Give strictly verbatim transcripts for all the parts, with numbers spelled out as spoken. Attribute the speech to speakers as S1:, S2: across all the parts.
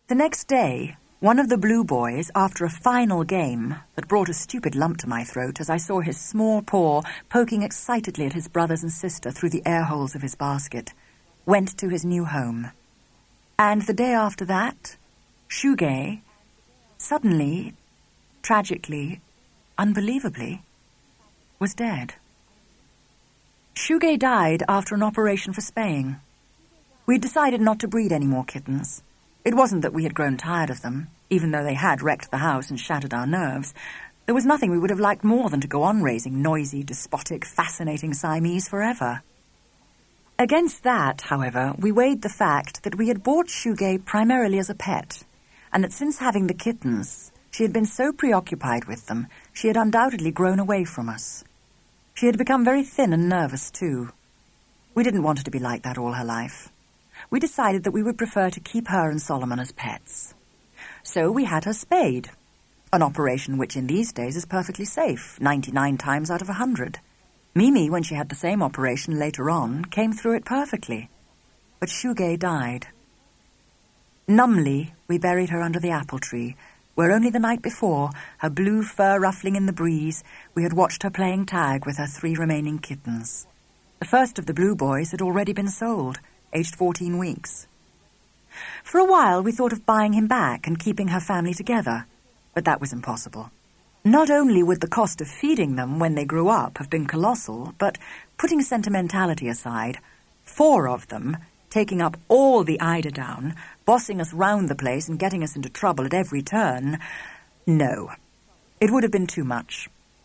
S1: The next day, one of the Blue Boys, after a final game that brought a stupid lump to my throat as I saw his small paw poking excitedly at his brothers and sister through the air holes of his basket, went to his new home. And the day after that, Shuge, suddenly, tragically, unbelievably, was dead. Shuge died after an operation for spaying. We'd decided not to breed any more kittens. It wasn't that we had grown tired of them, even though they had wrecked the house and shattered our nerves. There was nothing we would have liked more than to go on raising noisy, despotic, fascinating Siamese forever. Against that, however, we weighed the fact that we had bought Shuge primarily as a pet, and that since having the kittens, she had been so preoccupied with them, she had undoubtedly grown away from us. She had become very thin and nervous, too. We didn't want her to be like that all her life. We decided that we would prefer to keep her and Solomon as pets. So we had her spayed, an operation which in these days is perfectly safe, ninety-nine times out of a hundred. Mimi, when she had the same operation later on, came through it perfectly. But Shuge died. Numbly, we buried her under the apple tree, where only the night before, her blue fur ruffling in the breeze, we had watched her playing tag with her three remaining kittens. The first of the Blue Boys had already been sold, aged fourteen weeks. For a while, we thought of buying him back and keeping her family together, but that was impossible. Not only would the cost of feeding them when they grew up have been colossal, but, putting sentimentality aside, four of them, taking up all the eiderdown, bossing us round the place and getting us into trouble at every turn, no, it would have been too much.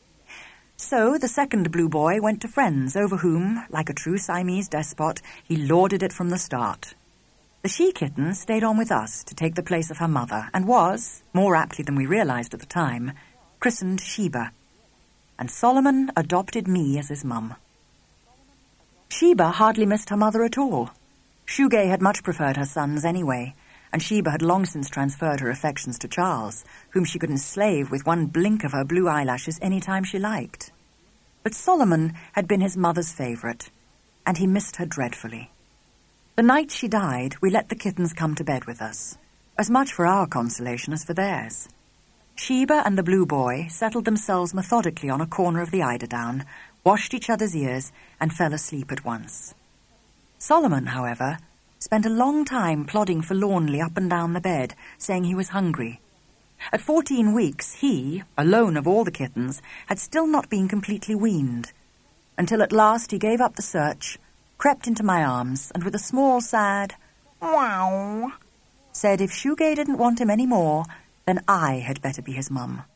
S1: So the second Blue Boy went to friends over whom, like a true Siamese despot, he lorded it from the start. The she-kitten stayed on with us to take the place of her mother and was, more aptly than we realized at the time, christened Sheba. And Solomon adopted me as his mum. Sheba hardly missed her mother at all. Shuge had much preferred her sons anyway, and Sheba had long since transferred her affections to Charles, whom she could enslave with one blink of her blue eyelashes any time she liked. But Solomon had been his mother's favourite, and he missed her dreadfully. The night she died, we let the kittens come to bed with us, as much for our consolation as for theirs. Sheba and the Blue Boy settled themselves methodically on a corner of the eiderdown, washed each other's ears, and fell asleep at once. Solomon, however, spent a long time plodding forlornly up and down the bed, saying he was hungry. At fourteen weeks, he, alone of all the kittens, had still not been completely weaned, until at last he gave up the search, crept into my arms, and with a small, sad "Wow," said if Shuge didn't want him any more, then I had better be his mum.